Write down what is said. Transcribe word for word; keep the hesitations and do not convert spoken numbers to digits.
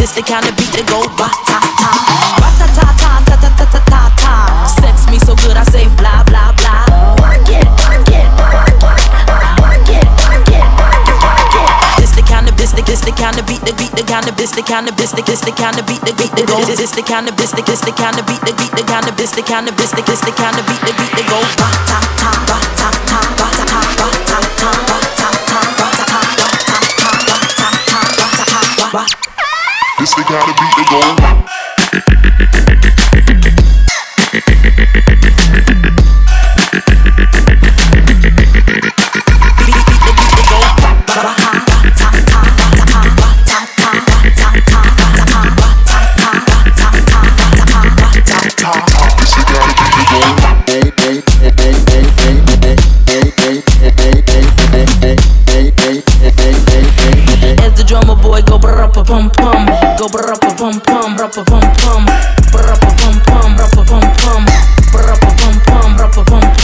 this the kind of beat that go ba ta ta, ba ta ta ta ta ta ta ta ta ta. Sex me so good I say blah blah blah. Work it, work it, work it, work it, work it. This the kind of this the this the kind of beat the beat the kind of this the kind of this the this the kind of beat the beat the go. This the kind of this the this the kind of beat the beat the kind of this the kind of this the this the kind of beat the beat the go ba ta ta ba ta ta ba ta ta ba ta ta ba ta ta ba ta ta ba ta ta ba ta ta ba ta ta ba. This the kind of beat that go. As the drummer boy go brrrr-pa-pum pum, go brrrr-pa-pum pum, brrrr-pa-pum pum, brrrr-pa-pum pum, brrrr-pa-pum pum, brrrr-pa-pum pum, brrrr-pa-pum